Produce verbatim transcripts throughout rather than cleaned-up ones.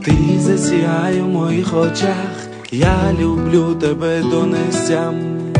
Ти засіяй у моїх очах, я люблю тебе до нестям.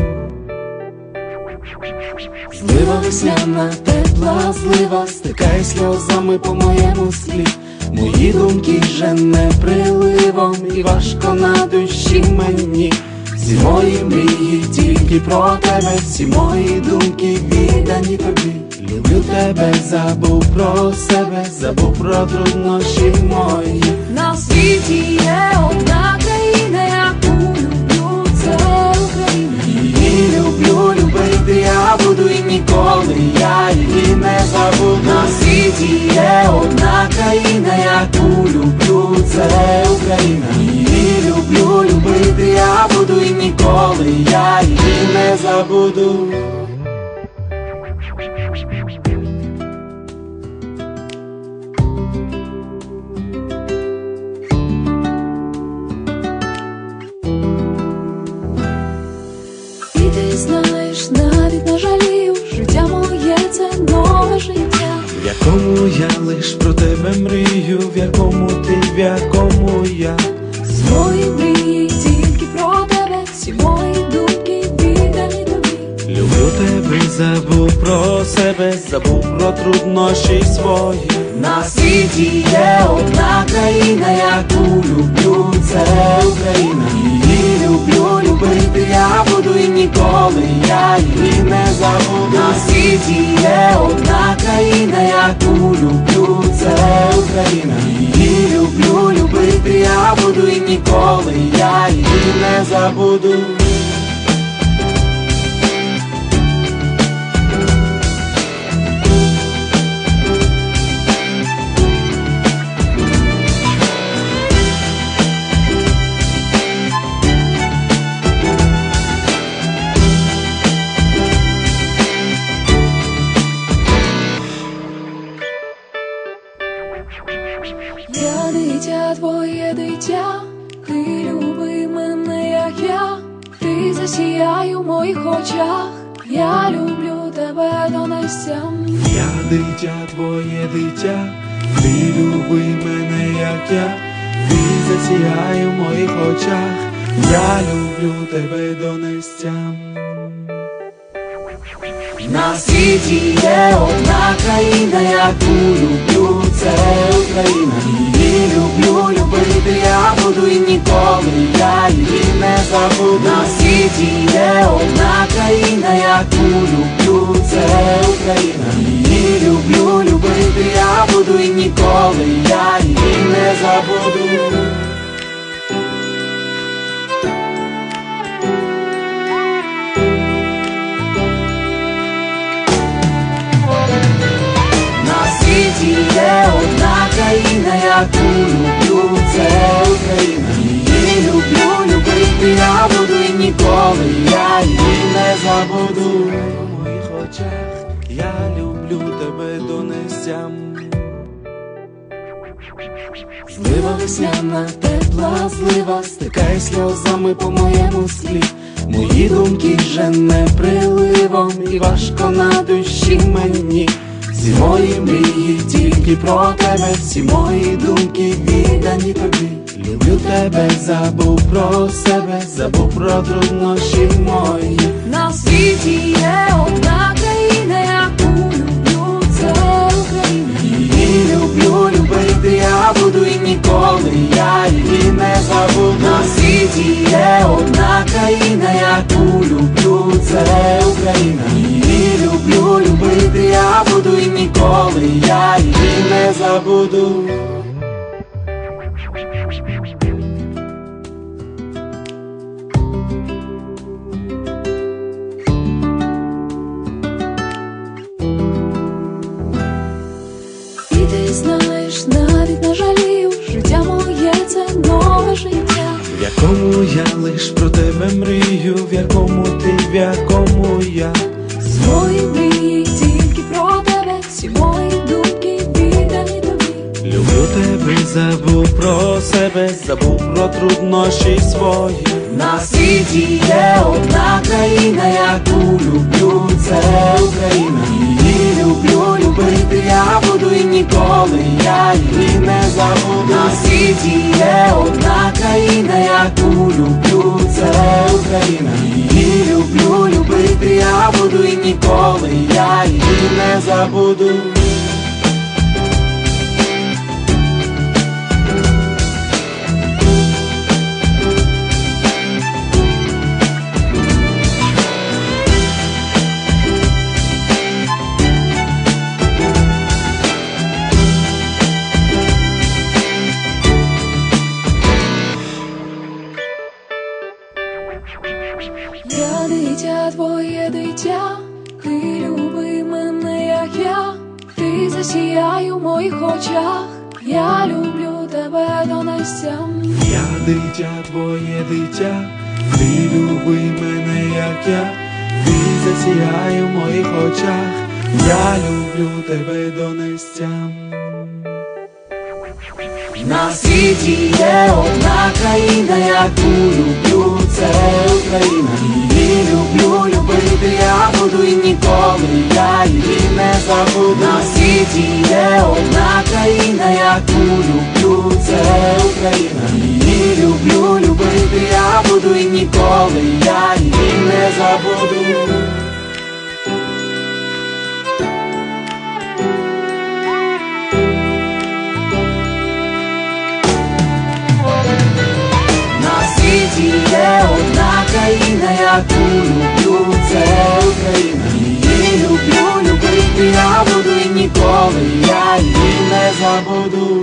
Злива весняна, тепла злива, стикай сльозами по моєму склі. Мої думки жене приливом, і важко на душі мені. Всі мої мрії тільки про тебе, всі мої думки віддані тобі. Люблю тебе, забув про себе, забув про труднощі мої. На світі є одна країна, яку люблю, це Україна. Її люблю, любити я буду і ніколи я її не забуду. На світі є одна країна, яку люблю, це Україна. Її люблю, любити я буду і ніколи я її не забуду. Ти знаєш, навіть не жалію, життя моє – це нове життя, В якому я лиш про тебе мрію, в якому ти, в якому я. свої мрії тільки про тебе, всі мої думки віддані тобі. Люблю тебе, забув про себе, забув про труднощі свої. На світі є одна країна, яку люблю, це Україна. Її люблю, любити я буду і ніколи я її не забуду. На світі є одна країна, яку люблю, це Україна. Її люблю, любити я буду і ніколи я її не забуду. Я дитя, твоє дитя, ти люби мене, як я. Ти засіяй у моїх очах, я люблю тебе до нестям. Я дитя, твоє дитя, ти люби мене, як я. Ти засіяй у моїх очах, я люблю тебе до нестям. На світі є одна країна, яку люблю, це Україна. Її люблю, любити я буду і ніколи я її не забуду. На світі є одна країна, яку люблю, це Україна. Її люблю, любити я буду і ніколи я її не забуду. Є одна країна, яку люблю, це Україна. Її люблю, любити я буду і ніколи я її не забуду. У моїх очах я люблю тебе до нестям. Злива весняна, тепла злива, стикай сльозами по моєму склі. Мої думки жене приливом, і важко на душі мені. Всі мої мрії тільки про тебе, всі мої думки віддані тобі. Люблю тебе, забув про себе, забув про труднощі мої. На світі є одна країна, яку люблю, це Україна. Її люблю, любити я буду і ніколи я її не забуду. На світі є одна країна, яку люблю, це Україна. Її люблю, любити я буду і ніколи я її не забуду. І ти знаєш, навіть не жалію, життя моє – це нове життя, В якому я лиш про тебе мрію, в якому ти, в якому я. свої мрії тільки про тебе, всі мої думки віддані тобі. Люблю тебе, забув про себе, забув про труднощі свої. На світі є одна країна, яку люблю, це Україна. Її люблю, любити я буду і ніколи я її не забуду. На світі Україна. Її люблю, любити я буду, і ніколи я її не забуду. Я дитя, твоє дитя, ти люби мене, як я, ти засіяй у моїх очах, я люблю тебе донестям. Я дитя, твоє дитя, ти люби мене, як я, ти засіяй у моїх очах, я люблю тебе донестям. На світі є одна країна, яку люблю, це Україна. Її люблю, любити я буду, і ніколи я її не забуду. На світі є одна країна, яку люблю, це Україна. Її люблю, любити я буду, і ніколи я її не забуду. Є одна країна, яку люблю, це Україна. Її люблю, любити я буду, і ніколи я її не забуду.